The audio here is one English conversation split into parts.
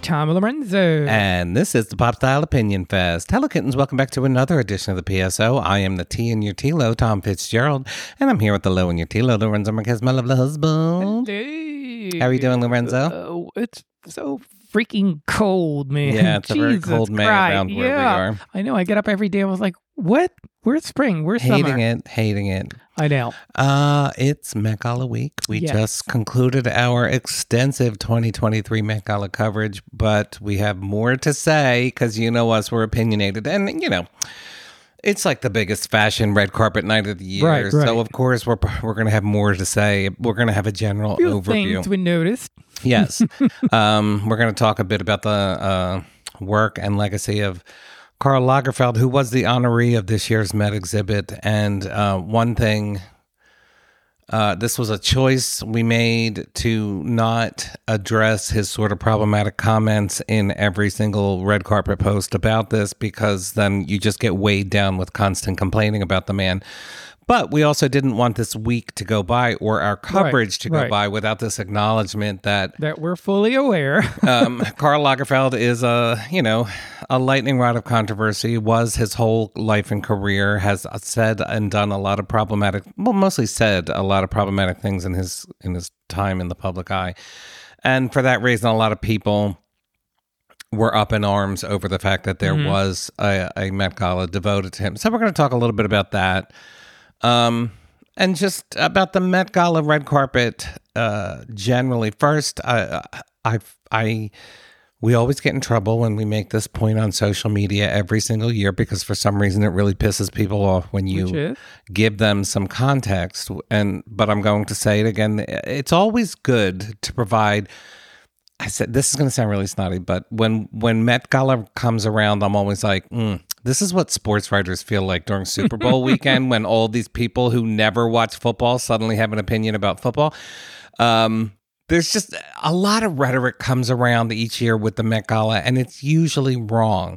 Tom Lorenzo. And this is the Pop Style Opinion Fest. Hello, kittens. Welcome back to another edition of the PSO. I am the T in your T-Lo, Tom Fitzgerald, and I'm here with the Lo in your T-Lo, Lorenzo Marquez, my lovely husband. Hey. How are you doing, Lorenzo? It's so freaking cold, man. Yeah, it's Jesus a very cold May around where we are. I know. I get up every day. I was like, what? Where's spring? Where's summer? Hating it. I know. It's Met Gala week. We Yes. just concluded our extensive 2023 Met Gala coverage, but we have more to say because you know us, we're opinionated. And, you know, it's like the biggest fashion red carpet night of the year. Right. So, of course, we're going to have more to say. We're going to have a general Few overview. things we noticed. Yes. We're going to talk a bit about the work and legacy of Karl Lagerfeld, who was the honoree of this year's Met exhibit. And one thing, this was a choice we made to not address his sort of problematic comments in every single red carpet post about this, because then you just get weighed down with constant complaining about the man. But we also didn't want this week to go by, or our coverage to go by, without this acknowledgement that we're fully aware. Karl Lagerfeld is a lightning rod of controversy, was his whole life and career, has said and done a lot of mostly said a lot of problematic things in his time in the public eye. And for that reason, a lot of people were up in arms over the fact that there was a Met Gala devoted to him. So we're going to talk a little bit about that. And just about the Met Gala red carpet, generally. First, we always get in trouble when we make this point on social media every single year, because for some reason it really pisses people off when you give them some context. But I'm going to say it again. It's always good to provide. I said, this is going to sound really snotty, but when Met Gala comes around, I'm always like, this is what sports writers feel like during Super Bowl weekend, when all these people who never watch football suddenly have an opinion about football. There's just a lot of rhetoric comes around each year with the Met Gala, and it's usually wrong.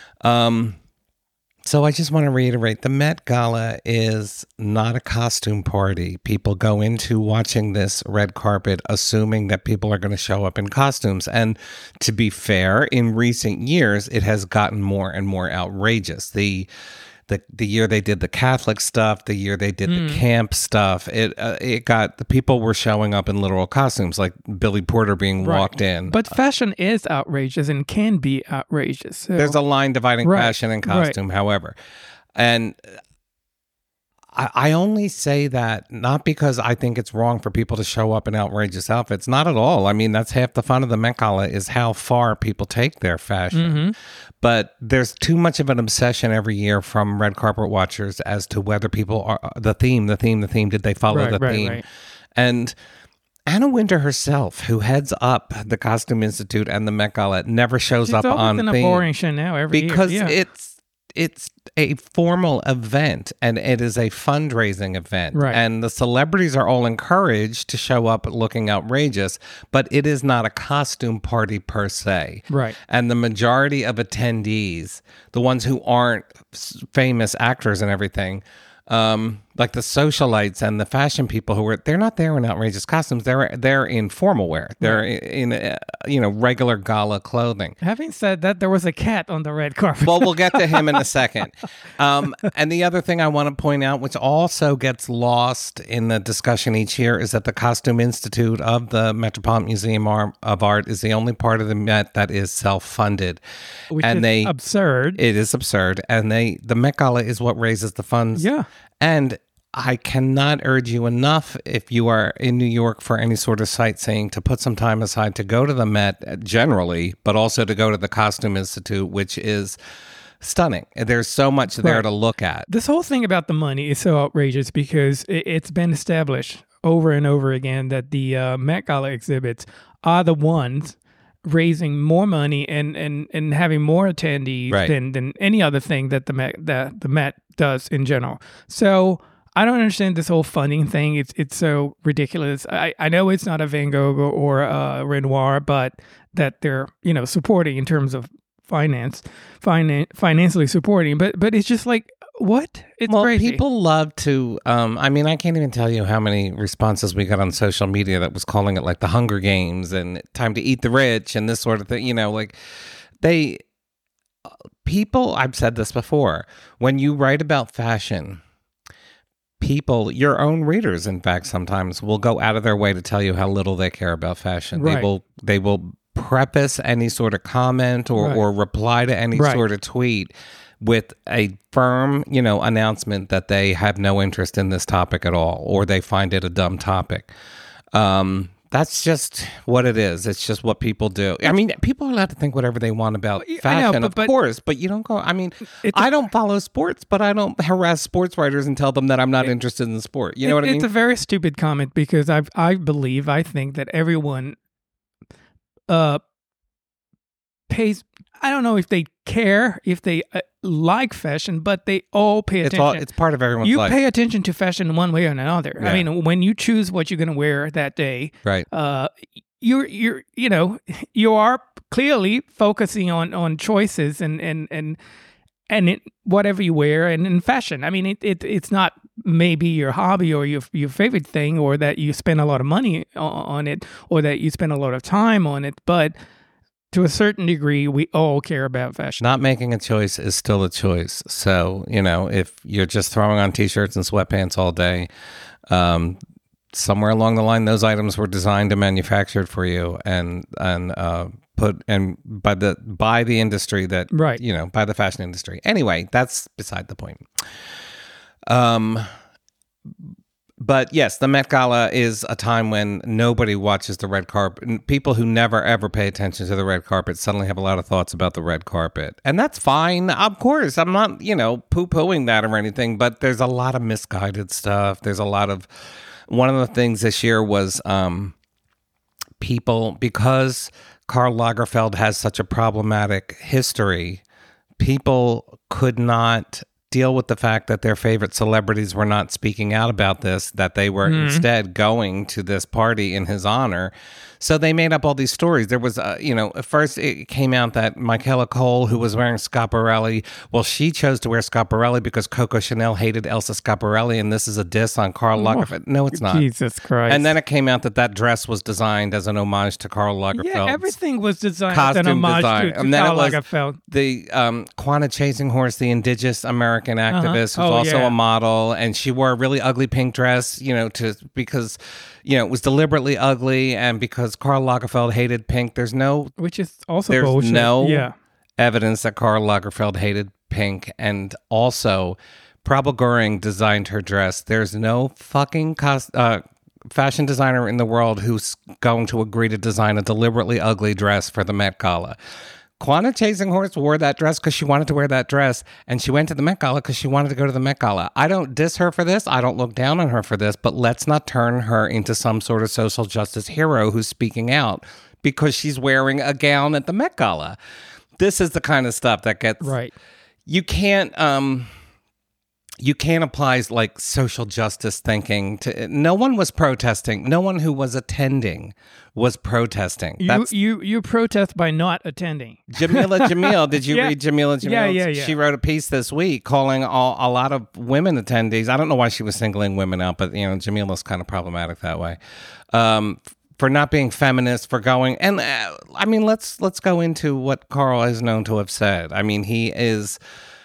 So I just want to reiterate, the Met Gala is not a costume party. People go into watching this red carpet assuming that people are going to show up in costumes. And to be fair, in recent years, it has gotten more and more outrageous. The year they did the Catholic stuff, the year they did the camp stuff, it got, the people were showing up in literal costumes, like Billy Porter being walked in. But fashion is outrageous and can be outrageous. So. There's a line dividing fashion and costume, however. And I only say that not because I think it's wrong for people to show up in outrageous outfits. Not at all. I mean, that's half the fun of the Met Gala, is how far people take their fashion. But there's too much of an obsession every year from red carpet watchers as to whether people are the theme. Did they follow the theme? Right. And Anna Wintour herself, who heads up the Costume Institute and the Met Gala, never shows up on theme. She's always in a boring show now every year. Because it's a formal event, and it is a fundraising event. Right. And the celebrities are all encouraged to show up looking outrageous, but it is not a costume party per se. Right. And the majority of attendees, the ones who aren't famous actors and everything, like the socialites and the fashion people they're not there in outrageous costumes. They're in formal wear. They're in regular gala clothing. Having said that, there was a cat on the red carpet. Well, we'll get to him in a second. And the other thing I want to point out, which also gets lost in the discussion each year, is that the Costume Institute of the Metropolitan Museum of Art is the only part of the Met that is self-funded. Which is absurd. It is absurd. And the Met Gala is what raises the funds. Yeah. And I cannot urge you enough, if you are in New York for any sort of sightseeing, to put some time aside to go to the Met generally, but also to go to the Costume Institute, which is stunning. There's so much there to look at. This whole thing about the money is so outrageous because it's been established over and over again that the Met Gala exhibits are the ones raising more money and having more attendees than any other thing that the Met does in general. So I don't understand this whole funding thing. It's so ridiculous. I know it's not a Van Gogh or a Renoir, but that they're supporting in terms of financially supporting. But it's just like, what? It's crazy. People love to. I mean, I can't even tell you how many responses we got on social media that was calling it like the Hunger Games and time to eat the rich and this sort of thing. You know, like people. I've said this before. When you write about fashion, people, your own readers, in fact, sometimes will go out of their way to tell you how little they care about fashion. Right. They will preface any sort of comment or reply to any sort of tweet with a firm, announcement that they have no interest in this topic at all, or they find it a dumb topic. That's just what it is. It's just what people do. I mean, people are allowed to think whatever they want about fashion, of course, but you don't go, I mean, I don't follow sports, but I don't harass sports writers and tell them that I'm not interested in the sport. You know what I mean? It's a very stupid comment because I think that everyone pays, I don't know if they care, if they like fashion, but they all pay attention. It's part of everyone's life. You pay attention to fashion one way or another. Yeah. I mean, when you choose what you're going to wear that day, right? You are clearly focusing on choices and whatever you wear and in fashion. I mean, it's not maybe your hobby or your favorite thing, or that you spend a lot of money on it, or that you spend a lot of time on it, but to a certain degree, we all care about fashion. Not making a choice is still a choice. So, if you're just throwing on T-shirts and sweatpants all day, somewhere along the line, those items were designed and manufactured for you and put and by the industry that, right. By the fashion industry. Anyway, that's beside the point. But yes, the Met Gala is a time when nobody watches the red carpet. People who never, ever pay attention to the red carpet suddenly have a lot of thoughts about the red carpet. And that's fine. Of course, I'm not, poo-pooing that or anything, but there's a lot of misguided stuff. There's a lot of... One of the things this year was people, because Karl Lagerfeld has such a problematic history, people could not deal with the fact that their favorite celebrities were not speaking out about this, that they were instead going to this party in his honor. So they made up all these stories. There was, at first it came out that Michaela Cole, who was wearing Schiaparelli, well, she chose to wear Schiaparelli because Coco Chanel hated Elsa Schiaparelli, and this is a diss on Karl Lagerfeld. No, it's not. Jesus Christ. And then it came out that dress was designed as an homage to Karl Lagerfeld. Yeah, everything was designed as an homage to Karl Lagerfeld. The Quanah Chasinghorse, the indigenous American activist, who's also a model, and she wore a really ugly pink dress, because it was deliberately ugly, and because Karl Lagerfeld hated pink, there's no bullshit. Evidence that Karl Lagerfeld hated pink, and also Prabal Gurung designed her dress. There's no fucking fashion designer in the world who's going to agree to design a deliberately ugly dress for the Met Gala. Quanah Chasinghorse wore that dress because she wanted to wear that dress, and she went to the Met Gala because she wanted to go to the Met Gala. I don't diss her for this. I don't look down on her for this, but let's not turn her into some sort of social justice hero who's speaking out because she's wearing a gown at the Met Gala. This is the kind of stuff that gets... Right. You can't apply like social justice thinking to... No one was protesting. No one who was attending was protesting. You protest by not attending. Jamila Jamil, did you read Jamila Jamil? Yeah. She wrote a piece this week calling a lot of women attendees. I don't know why she was singling women out, but Jamila's kind of problematic that way. For not being feminist, for going, and I mean, let's go into what Karl is known to have said. I mean, he is,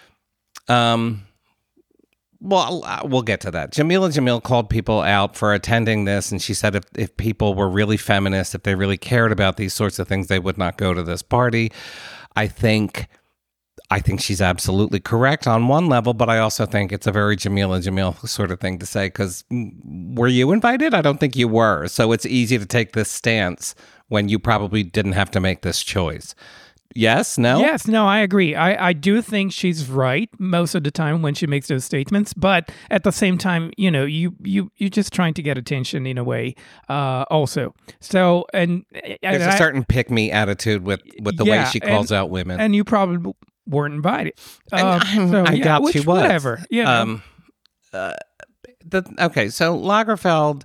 well, we'll get to that. Jamila Jamil called people out for attending this, and she said if people were really feminist, if they really cared about these sorts of things, they would not go to this party. I think she's absolutely correct on one level, but I also think it's a very Jamila Jamil sort of thing to say, because were you invited? I don't think you were. So it's easy to take this stance when you probably didn't have to make this choice. Yes, no? Yes, no, I agree. I do think she's right most of the time when she makes those statements, but at the same time, you're just trying to get attention in a way also. So, and there's a certain pick-me attitude with the way she calls out women. And you probably weren't invited. I doubt she was. Whatever. Okay, so Lagerfeld...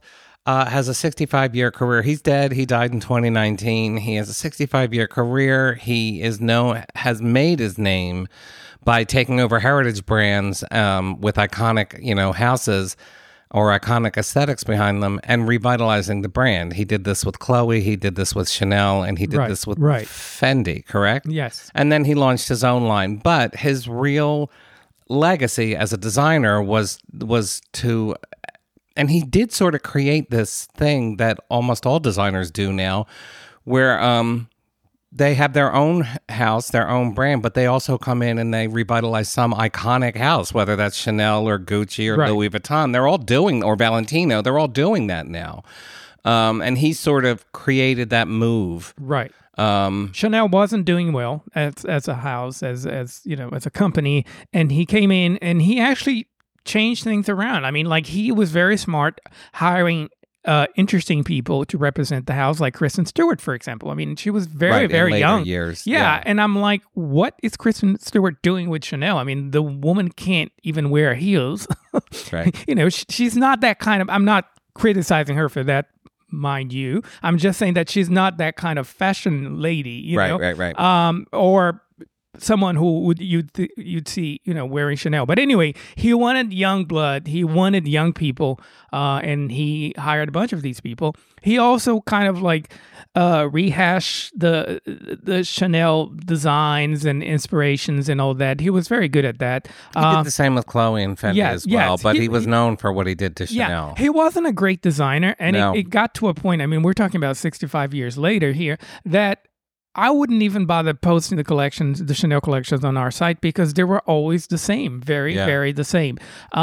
has a 65-year career. He's dead. He died in 2019. He has a 65-year career. He has made his name by taking over heritage brands with iconic, houses or iconic aesthetics behind them and revitalizing the brand. He did this with Chloe. He did this with Chanel, and he did this with Fendi. Correct? Yes. And then he launched his own line. But his real legacy as a designer was to. And he did sort of create this thing that almost all designers do now, where they have their own house, their own brand, but they also come in and they revitalize some iconic house, whether that's Chanel or Gucci or Louis Vuitton. They're all doing, or Valentino, they're all doing that now. And he sort of created that move. Right. Chanel wasn't doing well as a house, as a company, and he came in and he actually changed things around. I mean, like, he was very smart hiring interesting people to represent the house, like Kristen Stewart, for example. I mean, she was very, very young. Years. Yeah, and I'm like, what is Kristen Stewart doing with Chanel? I mean, the woman can't even wear heels. Right. She's not that kind of. I'm not criticizing her for that, mind you. I'm just saying that she's not that kind of fashion lady. You know? Right. Or someone who you'd see, wearing Chanel. But anyway, he wanted young blood. He wanted young people, and he hired a bunch of these people. He also kind of like rehashed the Chanel designs and inspirations and all that. He was very good at that. He did the same with Chloe and Fendi as well, but he was known for what he did to Chanel. He wasn't a great designer, and it got to a point, I mean, we're talking about 65 years later here, that I wouldn't even bother posting the Chanel collections on our site, because they were always the same, very the same.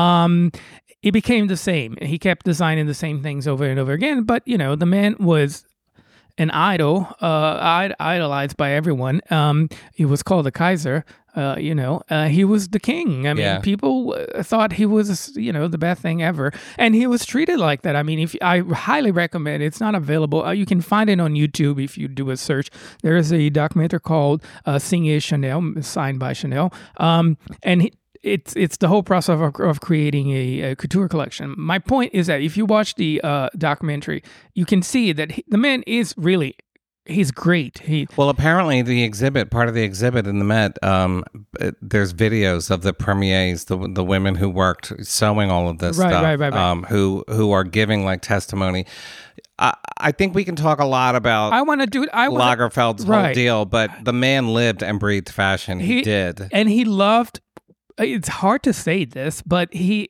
It became the same. He kept designing the same things over and over again, but, the man was an idol, idolized by everyone. He was called the Kaiser. He was the king. I mean, people thought he was, the best thing ever. And he was treated like that. I mean, I highly recommend it. It's not available. You can find it on YouTube if you do a search. There is a documentary called Signé Chanel, signed by Chanel. And it's the whole process of creating a couture collection. My point is that if you watch the documentary, you can see that the man is really... He's great. Well, apparently part of the exhibit in the Met, there's videos of the premiers, the women who worked sewing all of this stuff, right. Who are giving like testimony. I think we can talk a lot about Lagerfeld's whole deal, but the man lived and breathed fashion. He did. And he loved, it's hard to say this, but he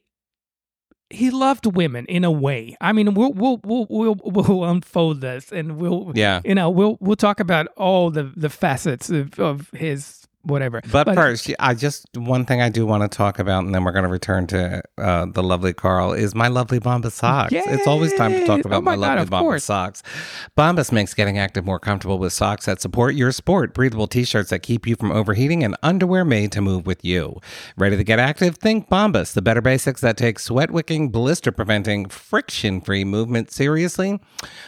loved women in a way. I mean, we'll unfold this, and we'll talk about all the facets of his whatever. But first, one thing I do want to talk about, and then we're going to return to the lovely Carl, is my lovely Bombas socks. Yay! It's always time to talk about my lovely Bombas socks. Bombas makes getting active more comfortable with socks that support your sport, breathable t-shirts that keep you from overheating, and underwear made to move with you. Ready to get active? Think Bombas, the better basics that take sweat-wicking, blister-preventing, friction-free movement seriously.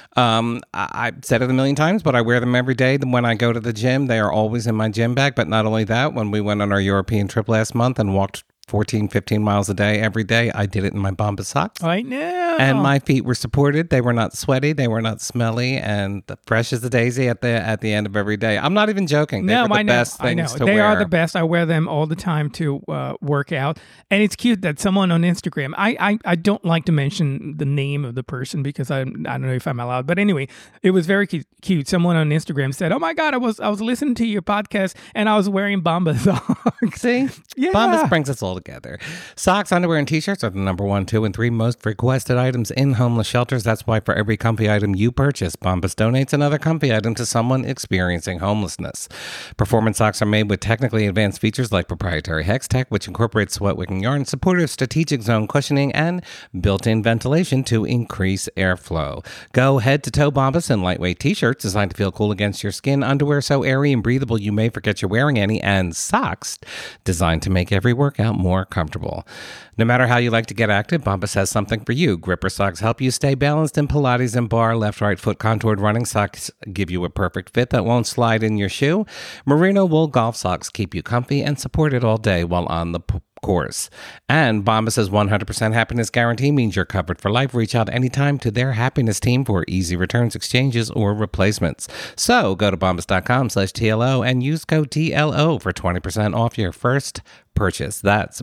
I've said it a million times, but I wear them every day. When I go to the gym, they are always in my gym bag. But not only that, when we went on our European trip last month and walked 14, 15 miles a day every day, I did it in my Bombas socks. I know. And my feet were supported. They were not sweaty. They were not smelly, and fresh as a daisy at the end of every day. I'm not even joking. They were the best things to wear. They are the best. I wear them all the time to work out. And it's cute that someone on Instagram, I don't like to mention the name of the person because I don't know if I'm allowed. But anyway, it was very cute. Someone on Instagram said, "Oh my God, I was listening to your podcast and I was wearing Bombas socks." See? Yeah. Bombas brings us all together. Socks, underwear, and t-shirts are the number 1, 2, and 3 most requested items in homeless shelters. That's why for every comfy item you purchase, Bombas donates another comfy item to someone experiencing homelessness. Performance socks are made with technically advanced features like proprietary Hex Tech, which incorporates sweat-wicking yarn, supportive strategic zone cushioning, and built-in ventilation to increase airflow. Go head-to-toe Bombas in lightweight t-shirts designed to feel cool against your skin, underwear so airy and breathable you may forget you're wearing any, and socks designed to make every workout more comfortable. No matter how you like to get active, Bombas has something for you. Gripper socks help you stay balanced in Pilates and bar. Left-right foot contoured running socks give you a perfect fit that won't slide in your shoe. Merino wool golf socks keep you comfy and supported all day while on the course. And Bombas' 100% happiness guarantee means you're covered for life. Reach out anytime to their happiness team for easy returns, exchanges, or replacements. So go to bombas.com/TLO and use code TLO for 20% off your first purchase. That's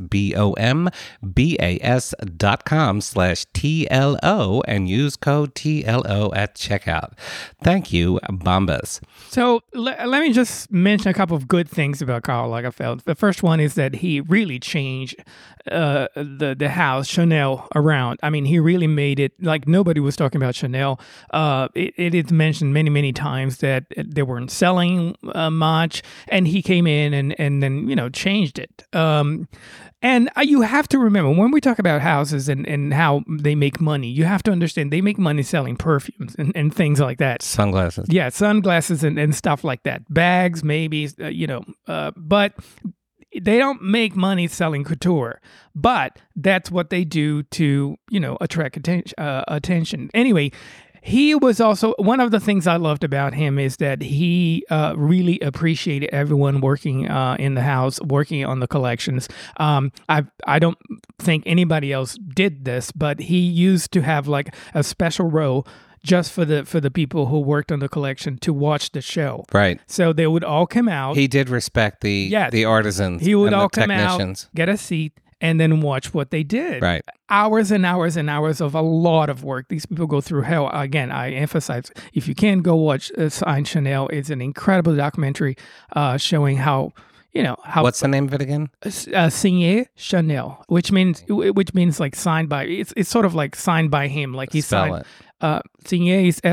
BOMBAS.com/TLO and use code TLO at checkout. Thank you, Bombas. So let me just mention a couple of good things about Karl Lagerfeld. The first one is that he really changed the house Chanel around. I mean, he really made it like nobody was talking about Chanel. It is mentioned many, many times that they weren't selling much, and he came in and then, you know, changed it. And you have to remember, when we talk about houses and how they make money, you have to understand they make money selling perfumes and things like that. Sunglasses. Yeah, sunglasses and stuff like that. Bags, maybe, but they don't make money selling couture. But that's what they do to, you know, attract attention. Anyway, he was also, one of the things I loved about him is that he really appreciated everyone working in the house, working on the collections. I don't think anybody else did this, but he used to have like a special row just for the people who worked on the collection to watch the show. Right. So they would all come out. He did respect the artisans. He would and all the come technicians. out, get a seat, and then watch what they did. Right. Hours and hours and hours of a lot of work. These people go through hell. Again, I emphasize, if you can go watch Sign Chanel, it's an incredible documentary showing how, you know, how. What's the name of it again? Signé Chanel, which means like signed by. It's sort of like signed by him, like he Spell signed. it. Signé is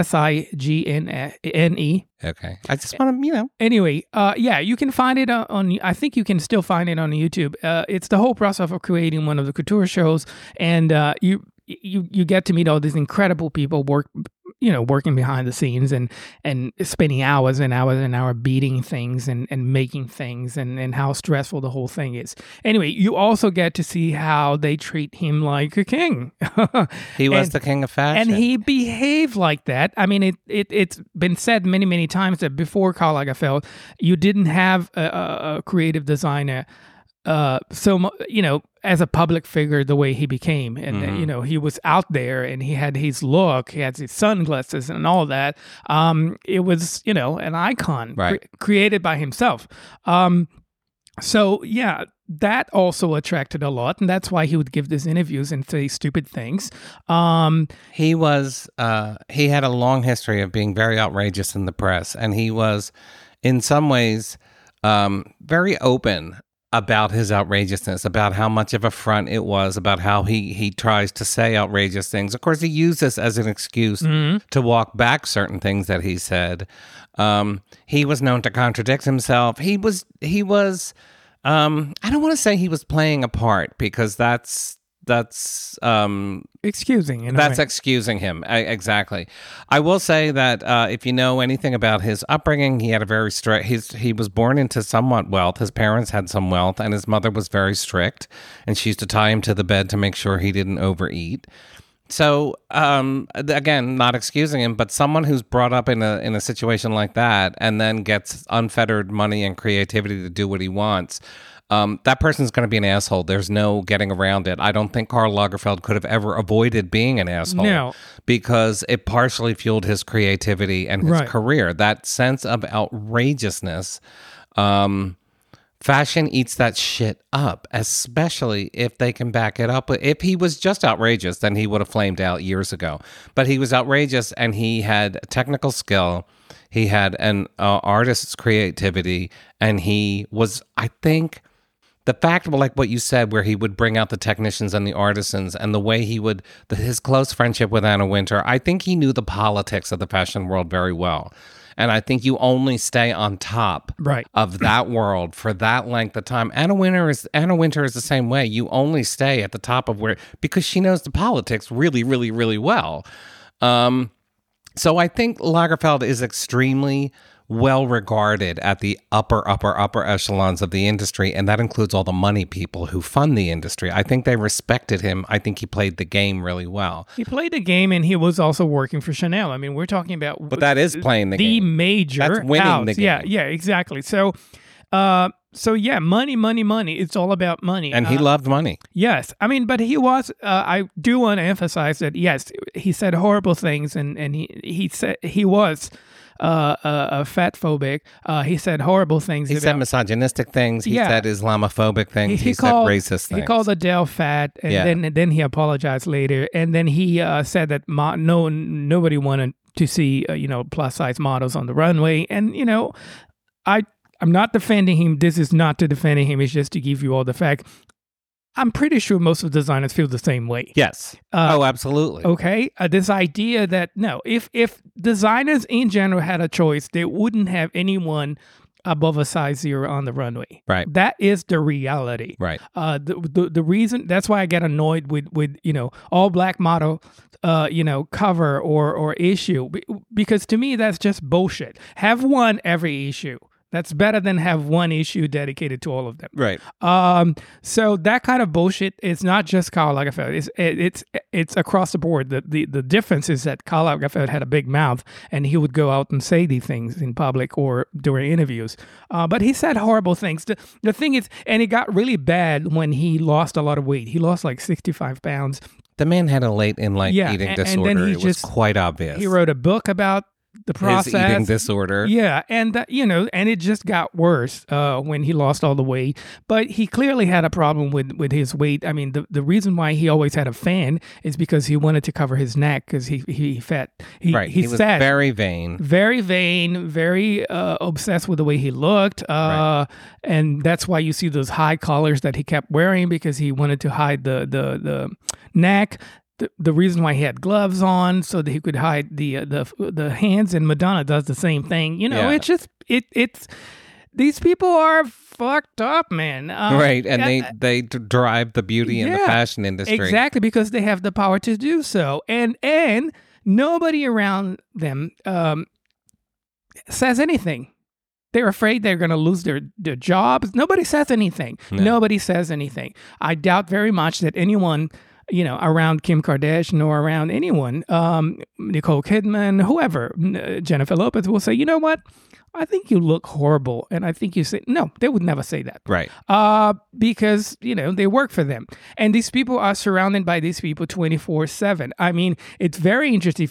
SIGNE. Okay. I just want to, you know. Anyway, yeah, you can find it on. I think you can still find it on YouTube. It's the whole process of creating one of the couture shows, and you get to meet all these incredible people working behind the scenes and spending hours and hours and hours beating things and making things and how stressful the whole thing is. Anyway, you also get to see how they treat him like a king. He was the king of fashion. And he behaved like that. I mean, it's been said many, many times that before Karl Lagerfeld, you didn't have a creative designer as a public figure the way he became. And, you know, he was out there and he had his look, he had his sunglasses and all that. It was, you know, an icon created by himself. So, yeah, that also attracted a lot. And that's why he would give these interviews and say stupid things. He had a long history of being very outrageous in the press. And he was, in some ways, very open about his outrageousness, about how much of a front it was, about how he tries to say outrageous things. Of course, he used this as an excuse to walk back certain things that he said. He was known to contradict himself. He was I don't want to say he was playing a part, because that's excusing. That's excusing him. Exactly. I will say that if you know anything about his upbringing, he had a very strict. He was born into somewhat wealth. His parents had some wealth, and his mother was very strict, and she used to tie him to the bed to make sure he didn't overeat. So again, not excusing him, but someone who's brought up in a situation like that and then gets unfettered money and creativity to do what he wants. That person's going to be an asshole. There's no getting around it. I don't think Karl Lagerfeld could have ever avoided being an asshole, because it partially fueled his creativity and his career. That sense of outrageousness, fashion eats that shit up, especially if they can back it up. If he was just outrageous, then he would have flamed out years ago. But he was outrageous, and he had technical skill. He had an artist's creativity, and he was, I think, the fact of, like what you said, where he would bring out the technicians and the artisans, and the way he would, his close friendship with Anna Wintour, I think he knew the politics of the fashion world very well. And I think you only stay on top of that world for that length of time. Anna Wintour is the same way. You only stay at the top of because she knows the politics really, really, really well. So I think Lagerfeld is extremely well regarded at the upper echelons of the industry, and that includes all the money people who fund the industry. I think they respected him. I think he played the game really well. He played the game, and he was also working for Chanel. I mean, we're talking about... But that is playing the game. The major That's winning house. the game. Yeah, exactly. So So yeah, money, money, money. It's all about money. And he loved money. Yes. I mean, but he was, I do want to emphasize that, yes, he said horrible things and he said he was a fat phobic. He said horrible things. He said misogynistic things. He said Islamophobic things. He said racist things. He called Adele fat, and then he apologized later. And then he said that nobody wanted to see plus size models on the runway. And I'm not defending him. This is not to defending him. It's just to give you all the facts. I'm pretty sure most of the designers feel the same way. Yes. Absolutely. Okay. This idea that if designers in general had a choice, they wouldn't have anyone above a size 0 on the runway. Right. That is the reality. Right. The reason that's why I get annoyed with all black model cover or issue, because to me that's just bullshit. Have one every issue. That's better than have one issue dedicated to all of them. Right. So that kind of bullshit is not just Karl Lagerfeld. It's across the board. The difference is that Karl Lagerfeld had a big mouth and he would go out and say these things in public or during interviews. But he said horrible things. The thing is, and it got really bad when he lost a lot of weight. He lost like 65 pounds. The man had a late in life eating disorder. And then it was quite obvious. He wrote a book about the process. His eating disorder. Yeah, and and it just got worse when he lost all the weight. But he clearly had a problem with his weight. I mean, the reason why he always had a fan is because he wanted to cover his neck because he fat. He was fat, very vain. Very vain, very obsessed with the way he looked. And that's why you see those high collars that he kept wearing, because he wanted to hide the neck. The reason why he had gloves on so that he could hide the hands, and Madonna does the same thing. It's just it's these people are fucked up, man. Right, and they drive the beauty in the fashion industry exactly because they have the power to do so, and nobody around them says anything. They're afraid they're going to lose their jobs. Nobody says anything. No. Nobody says anything. I doubt very much that anyone around Kim Kardashian or around anyone, Nicole Kidman, whoever, Jennifer Lopez will say, you know what? I think you look horrible. And I think you say, no, they would never say that. Right. Because, they work for them. And these people are surrounded by these people 24/7. I mean, it's very interesting.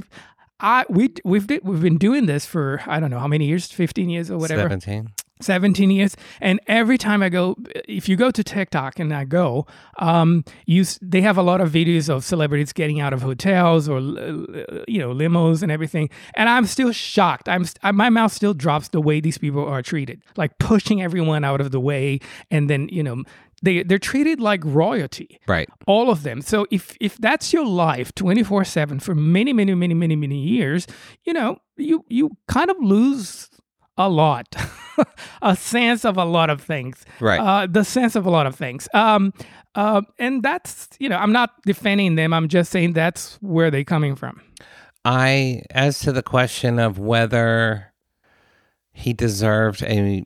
We've been doing this for, I don't know how many years, 15 years or whatever. 17 years. And every time I go, if you go to TikTok and I go, they have a lot of videos of celebrities getting out of hotels or, limos and everything. And I'm still shocked. My mouth still drops the way these people are treated, like pushing everyone out of the way. And then, they're treated like royalty. Right. All of them. So if that's your life 24/7 for many, many, many, many, many years, you kind of lose a lot, a sense of a lot of things. Right. The sense of a lot of things. And that's, I'm not defending them. I'm just saying that's where they're coming from. As to the question of whether he deserved a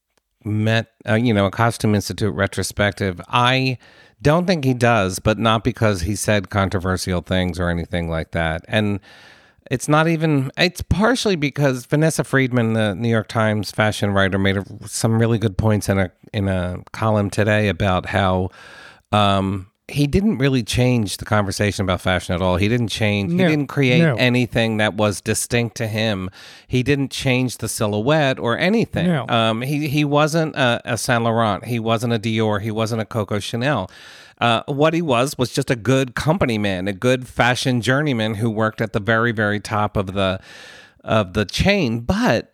Costume Institute retrospective, I don't think he does, but not because he said controversial things or anything like that. And it's partially because Vanessa Friedman, the New York Times fashion writer, made some really good points in a column today about how he didn't really change the conversation about fashion at all. He didn't change. He didn't create anything that was distinct to him. He didn't change the silhouette or anything. No. He wasn't a Saint Laurent. He wasn't a Dior. He wasn't a Coco Chanel. What he was just a good company man, a good fashion journeyman who worked at the very, very top of the chain. But,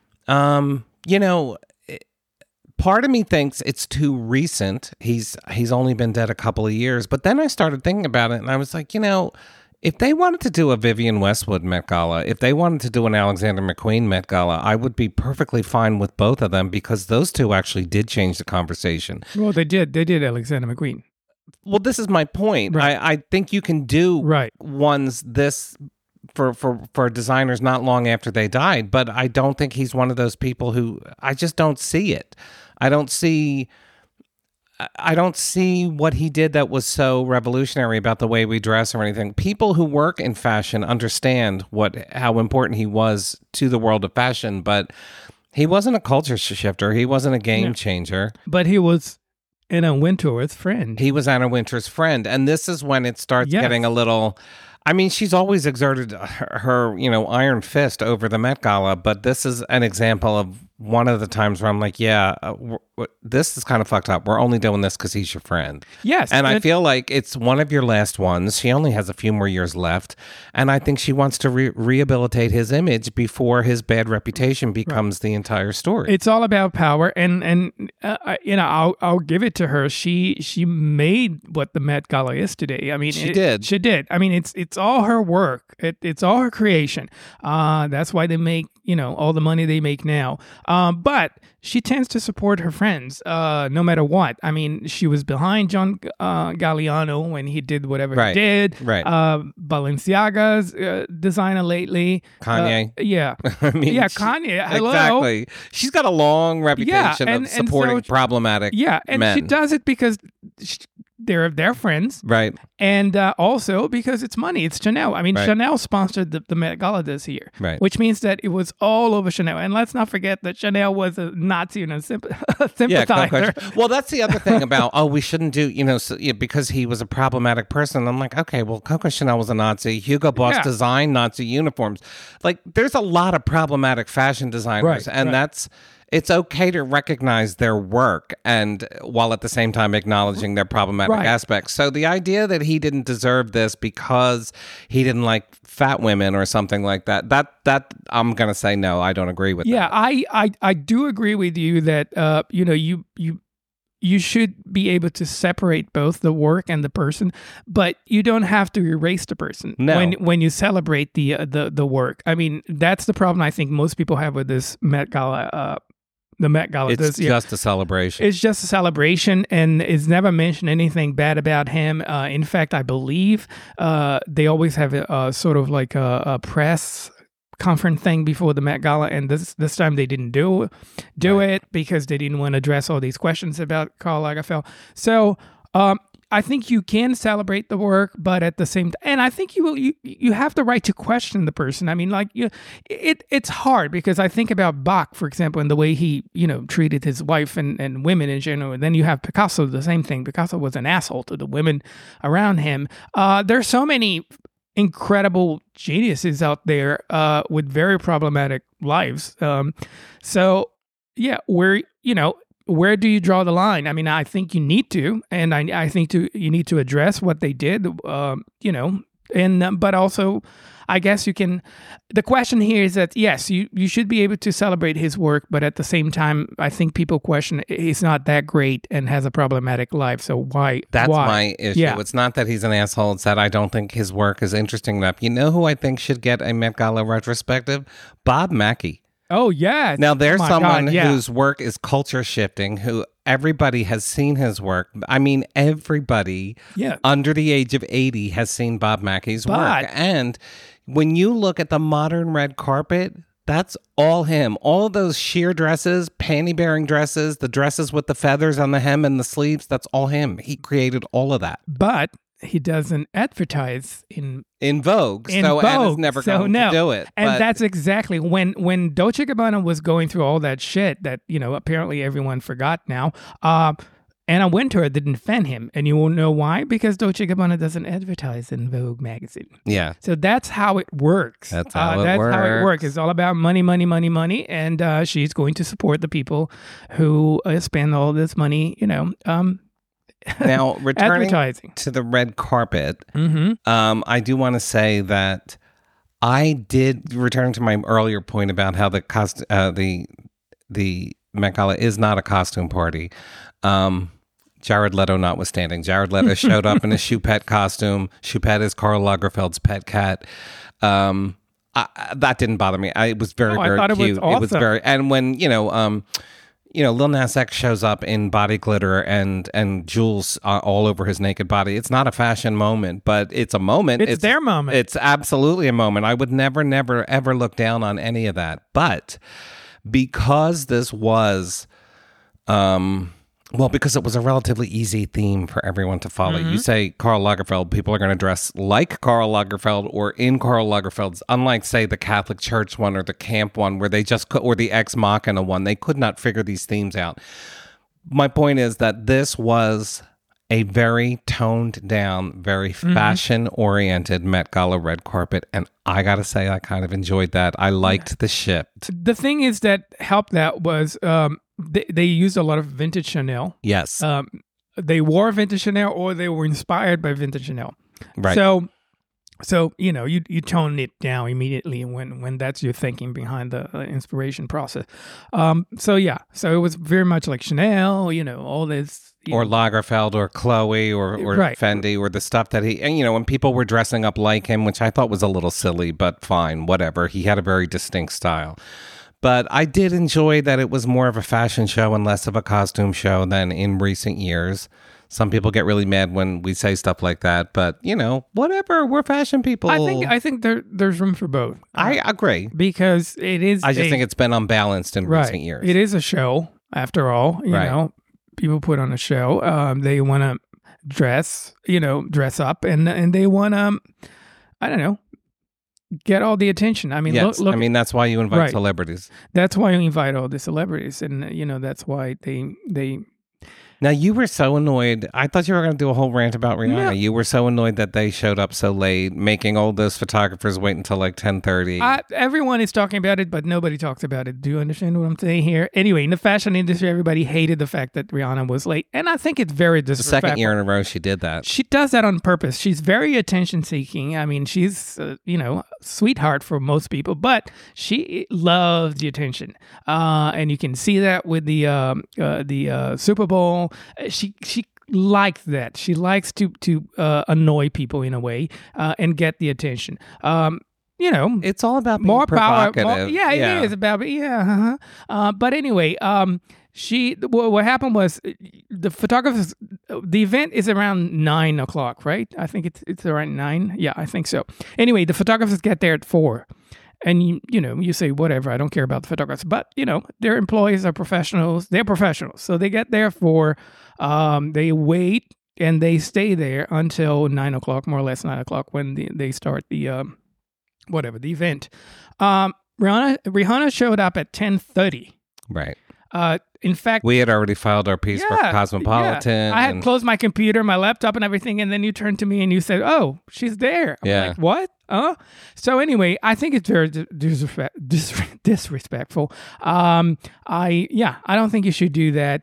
part of me thinks it's too recent. He's only been dead a couple of years. But then I started thinking about it, and I was like, if they wanted to do a Vivienne Westwood Met Gala, if they wanted to do an Alexander McQueen Met Gala, I would be perfectly fine with both of them, because those two actually did change the conversation. Well, they did. They did Alexander McQueen. Well, this is my point. Right. I think you can do ones this for designers not long after they died, but I don't think he's one of those people who, I just don't see it. I don't see what he did that was so revolutionary about the way we dress or anything. People who work in fashion understand how important he was to the world of fashion, but He wasn't a culture shifter. He wasn't a game changer. But he was Anna Wintour's friend. He was Anna Wintour's friend. And this is when it starts getting a little... I mean, she's always exerted her, iron fist over the Met Gala, but this is an example of one of the times where I'm like, this is kind of fucked up. We're only doing this because he's your friend. Yes. And I feel like it's one of your last ones. She only has a few more years left. And I think she wants to rehabilitate his image before his bad reputation becomes the entire story. It's all about power. And I'll give it to her. She made what the Met Gala is today. I mean, she did. She did. I mean, it's all her work. It's all her creation. That's why they make, all the money they make now. But she tends to support her friends, no matter what. I mean, she was behind John Galliano when he did whatever he did. Right. Balenciaga's designer lately. Kanye. Kanye. Hello. Exactly. She's got a long reputation of supporting problematic men. She does it because they're their friends. Right. And also because it's money. It's Chanel. I mean, Chanel sponsored the Met Gala this year. Right. Which means that it was all over Chanel. And let's not forget that Chanel was a Nazi and a sympathizer. Yeah, well, that's the other thing about, we shouldn't do, because he was a problematic person. I'm like, okay, well, Coco Chanel was a Nazi. Hugo Boss designed Nazi uniforms. Like, there's a lot of problematic fashion designers. It's okay to recognize their work and while at the same time acknowledging their problematic aspects. So the idea that he didn't deserve this because he didn't like fat women or something like that I'm going to say no, I don't agree with that. Yeah, I do agree with you that you should be able to separate both the work and the person, but you don't have to erase the person when you celebrate the work. I mean, that's the problem I think most people have with this Met Gala. The Met Gala. It's just a celebration. It's just a celebration, and it's never mentioned anything bad about him. In fact, I believe they always have a sort of like a press conference thing before the Met Gala, and this time they didn't do it because they didn't want to address all these questions about Karl Lagerfeld. So I think you can celebrate the work, but at the same time, and I think you have the right to question the person. I mean, like it's hard because I think about Bach, for example, and the way he treated his wife and women in general. And then you have Picasso, the same thing. Picasso was an asshole to the women around him. There's so many incredible geniuses out there with very problematic lives. So yeah, where do you draw the line? I mean, I think you need to, and I think you need to address what they did, and but also, I guess you can. The question here is that yes, you should be able to celebrate his work, but at the same time, I think people question he's not that great and has a problematic life. So why? That's my issue. Yeah. It's not that he's an asshole. It's that I don't think his work is interesting enough. You know who I think should get a Met Gala retrospective? Bob Mackie. Oh, yeah. Now, there's someone whose work is culture shifting, who everybody has seen his work. I mean, everybody under the age of 80 has seen Bob Mackie's work. And when you look at the modern red carpet, that's all him. All those sheer dresses, panty-bearing dresses, the dresses with the feathers on the hem and the sleeves, that's all him. He created all of that. But he doesn't advertise in Vogue, so Anna's never going to do it. And that's exactly when Dolce & Gabbana was going through all that shit that apparently everyone forgot now. Anna Wintour didn't defend him, and you won't know why, because Dolce & Gabbana doesn't advertise in Vogue magazine. Yeah. So that's how it works. That's how it works. It's all about money, money, money, money, and she's going to support the people who spend all this money, Now, returning to the red carpet, I do want to say that I did return to my earlier point about how the Met Gala is not a costume party. Jared Leto notwithstanding. Jared Leto showed up in a Choupette costume. Choupette is Karl Lagerfeld's pet cat. That didn't bother me. It was very, very cute. It was very, and when Lil Nas X shows up in body glitter and jewels all over his naked body. It's not a fashion moment, but it's a moment. It's their moment. It's absolutely a moment. I would never, ever look down on any of that. But because this was Well, because it was a relatively easy theme for everyone to follow. You say Karl Lagerfeld, people are going to dress like Karl Lagerfeld or in Karl Lagerfeld's, unlike, say, the Catholic Church one or the camp one where they just could, or the Ex Machina one, they could not figure these themes out. My point is that this was a very toned down, very fashion oriented Met Gala red carpet. And I got to say, I kind of enjoyed that. I liked the shift. The thing is that helped that was they used a lot of vintage Chanel. Yes. They wore vintage Chanel or they were inspired by vintage Chanel. Right. So you know, you tone it down immediately when that's your thinking behind the inspiration process. So it was very much like Chanel, you know, all this. Or Lagerfeld or Chloe or right. Fendi or the stuff that he, and you know, when people were dressing up like him, which I thought was a little silly, but fine, whatever. He had a very distinct style. But I did enjoy that it was more of a fashion show and less of a costume show than in recent years. Some people get really mad when we say stuff like that, but you know, whatever. We're fashion people. I think there's room for both. I agree because it is. I just think it's been unbalanced in recent years. It is a show, after all. You know, people put on a show. They want to dress up, and they want to, I don't know, get all the attention. I mean, yes. look, I mean, that's why you invite celebrities. That's why you invite all the celebrities, and you know, that's why they. Now, you were so annoyed. I thought you were going to do a whole rant about Rihanna. Yeah. You were so annoyed that they showed up so late, making all those photographers wait until like 10:30. Everyone is talking about it, but nobody talks about it. Do you understand what I'm saying here? Anyway, in the fashion industry, everybody hated the fact that Rihanna was late. And I think it's very disrespectful. The second year in a row she did that. She does that on purpose. She's very attention-seeking. I mean, she's, sweetheart for most people, but she loves the attention. And you can see that with the Super Bowl. She likes that. She likes to annoy people in a way and get the attention. It's all about being more provocative. Power. It is about but anyway, what happened was the photographers. The event is around 9 o'clock, right? I think it's around 9. Yeah, I think so. Anyway, the photographers get there at 4. And you say, whatever, I don't care about the photographers. But, their employees are professionals. They're professionals. So they get there they wait and they stay there until 9 o'clock, more or less 9 o'clock when they start the event. Rihanna showed up at 10:30. Right. In fact, we had already filed our piece for Cosmopolitan. Yeah. I had closed my computer, my laptop, and everything, and then you turned to me and you said, "Oh, she's there." I'm like, "What?" So anyway, I think it's very disrespectful. I don't think you should do that.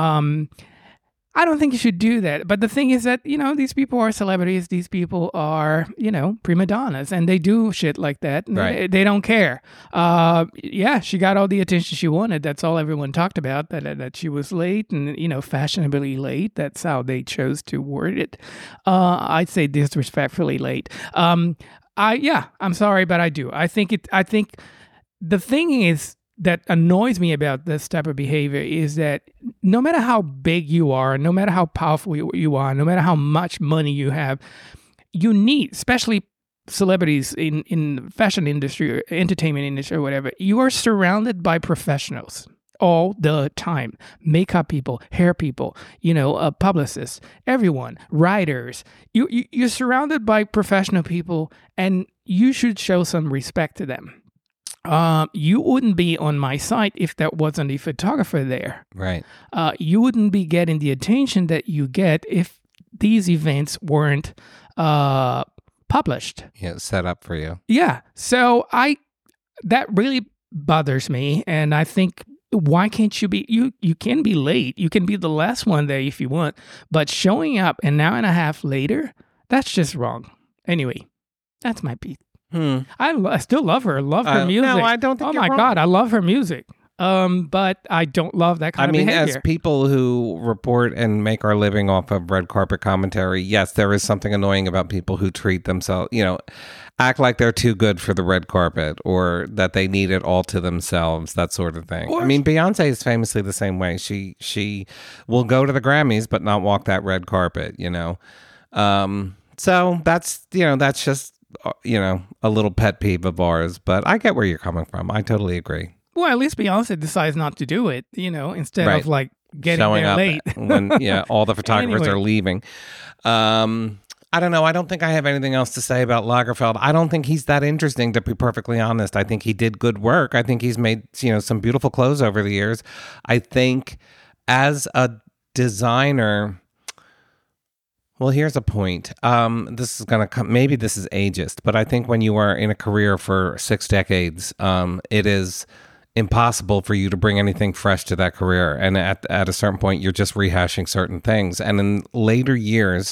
I don't think you should do that. But the thing is that, these people are celebrities. These people are, prima donnas, and they do shit like that. Right. They don't care. She got all the attention she wanted. That's all everyone talked about, that she was late and, fashionably late. That's how they chose to word it. I'd say disrespectfully late. I'm sorry, but I do. I think the thing is, that annoys me about this type of behavior is that no matter how big you are, no matter how powerful you are, no matter how much money you have, you need, especially celebrities in fashion industry or entertainment industry or whatever, you are surrounded by professionals all the time. Makeup people, hair people, publicists, everyone, writers. You're surrounded by professional people, and you should show some respect to them. You wouldn't be on my site if there wasn't a photographer there. Right. You wouldn't be getting the attention that you get if these events weren't published. Yeah, set up for you. Yeah. So that really bothers me, and I think, why can't you be? You can be late. You can be the last one there if you want, but showing up an hour and a half later, that's just wrong. Anyway, that's my piece. I still love her. Love her music. No, I don't think you're wrong. God, I love her music. But I don't love that kind of behavior. As people who report and make our living off of red carpet commentary, yes, there is something annoying about people who treat themselves, act like they're too good for the red carpet or that they need it all to themselves, that sort of thing. Beyonce is famously the same way. She will go to the Grammys but not walk that red carpet, So that's just a little pet peeve of ours, but I get where you're coming from. I totally agree. Well, at least Beyonce decides not to do it, instead of like getting showing there up late when all the photographers Anyway. are leaving. I don't know. I don't think I have anything else to say about Lagerfeld. I don't think he's that interesting, to be perfectly honest. I think he did good work. I think he's made some beautiful clothes over the years. I think as a designer, well, here's a point. This is going to come. Maybe this is ageist, but I think when you are in a career for 6 decades, it is impossible for you to bring anything fresh to that career. And at a certain point, you're just rehashing certain things. And in later years,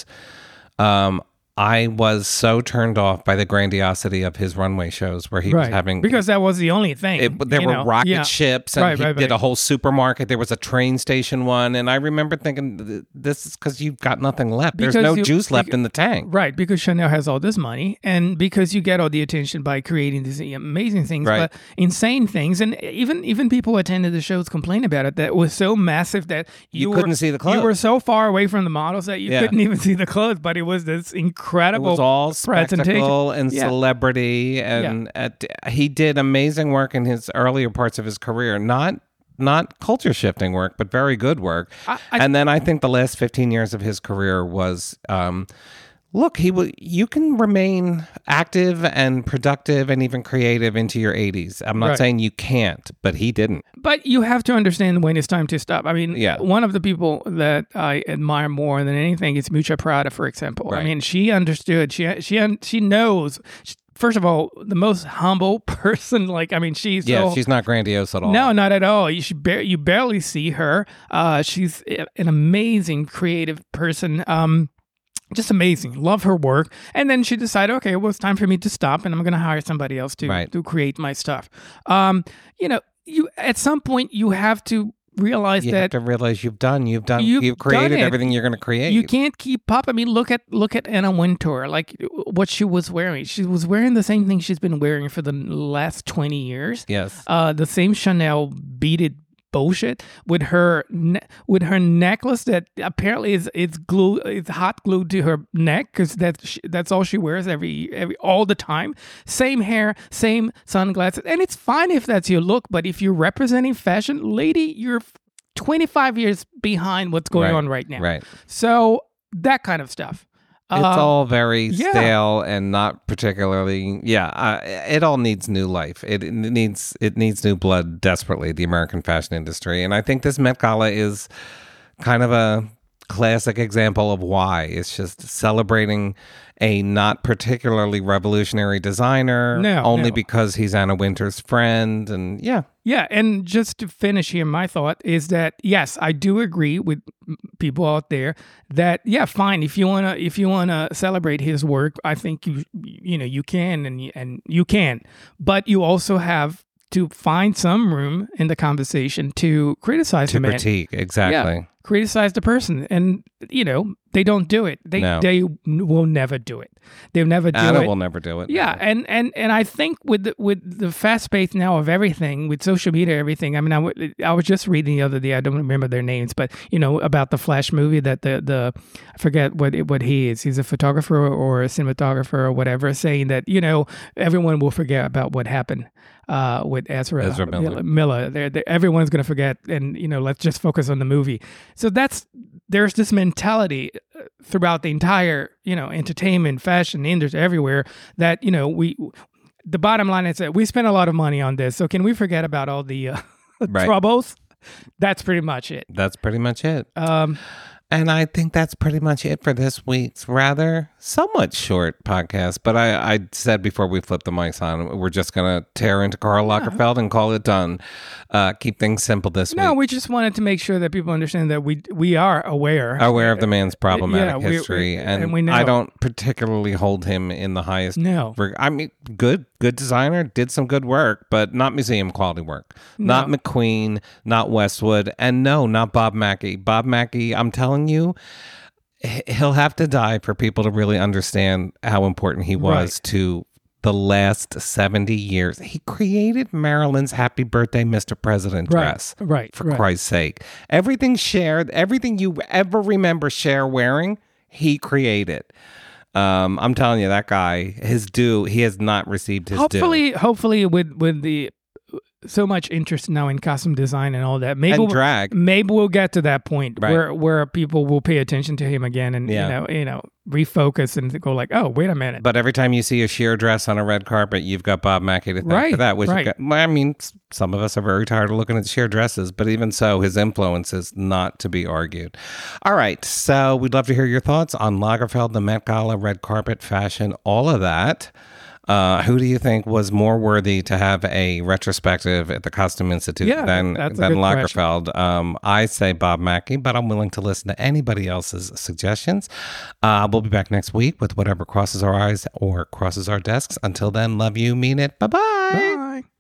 I was so turned off by the grandiosity of his runway shows where he was having... Because that was the only thing. There were rocket ships, and he did a whole supermarket. There was a train station one, and I remember thinking, this is because you've got nothing left. There's no juice left in the tank. Right, because Chanel has all this money, and because you get all the attention by creating these amazing things, but insane things, and even people who attended the shows complain about it, that it was so massive that you couldn't see the clothes. You were so far away from the models that you couldn't even see the clothes, but it was this incredible it was all spectacle and celebrity, and he did amazing work in his earlier parts of his career. Not culture shifting work, but very good work. And then I think the last 15 years of his career was, look, you can remain active and productive and even creative into your 80s. I'm not saying you can't, but he didn't. But you have to understand when it's time to stop. I mean, one of the people that I admire more than anything is Miuccia Prada, for example. I mean, she understood. She knows. First of all, the most humble person. She's she's not grandiose at all. No, not at all. You barely see her. She's an amazing creative person. Just amazing. Love her work. And then she decided, okay, well, it's time for me to stop, and I'm going to hire somebody else to create my stuff. You at some point you have to realize you have to realize you've created everything you're going to create. You can't keep up. I mean, look at Anna Wintour, like what she was wearing. She was wearing the same thing she's been wearing for the last 20 years. Yes. The same Chanel beaded bullshit with her necklace that apparently is hot glued to her neck, because that's all she wears all the time. Same hair, same sunglasses, and it's fine if that's your look, but if you're representing fashion, lady, you're 25 years behind what's going on right now. Right. So that kind of stuff. It's all very stale and not particularly. It all needs new life. It needs new blood desperately. The American fashion industry, and I think this Met Gala is kind of a classic example of why. It's just celebrating a not particularly revolutionary designer, only because he's Anna Wintour's friend, and and just to finish here, my thought is that yes, I do agree with people out there that fine, if you wanna celebrate his work, I think you can and you can, but you also have to find some room in the conversation to criticize the man. To critique, exactly. Criticize the person, and they don't do it. They will never do it. They'll never do it. Anna will never do it. Yeah, and I think with the fast pace now of everything, with social media, everything. I mean, I was just reading the other day. I don't remember their names, but about the Flash movie that the I forget what he is. He's a photographer or a cinematographer or whatever, saying that everyone will forget about what happened with Ezra Miller. Everyone's going to forget, and let's just focus on the movie. So there's this mentality throughout the entire entertainment, fashion industry, everywhere, that the bottom line is that we spend a lot of money on this. So can we forget about all the troubles? That's pretty much it. And I think that's pretty much it for this week's rather somewhat short podcast. But I said before we flip the mics on, we're just going to tear into Karl Lagerfeld and call it done. Keep things simple this week. No, we just wanted to make sure that people understand that we are aware of the man's problematic history. And we know. I don't particularly hold him in the highest. No. I mean, good designer, did some good work, but not museum quality work. No. Not McQueen, not Westwood, and no, not Bob Mackie. Bob Mackie, I'm telling you, he'll have to die for people to really understand how important he was to the last 70 years. He created Marilyn's Happy Birthday, Mr. President dress. For Christ's sake. Everything you ever remember Cher wearing, he created. I'm telling you, that guy, he has not received his due. Hopefully with the so much interest now in costume design and all that. Maybe and drag. Maybe we'll get to that point where people will pay attention to him again and you know refocus and go like, oh, wait a minute. But every time you see a sheer dress on a red carpet, you've got Bob Mackie to thank for that. Which I mean, some of us are very tired of looking at sheer dresses, but even so, his influence is not to be argued. All right, so we'd love to hear your thoughts on Lagerfeld, the Met Gala, red carpet, fashion, all of that. Who do you think was more worthy to have a retrospective at the Costume Institute than Lagerfeld? I say Bob Mackie, but I'm willing to listen to anybody else's suggestions. We'll be back next week with whatever crosses our eyes or crosses our desks. Until then, love you, mean it. Bye-bye. Bye.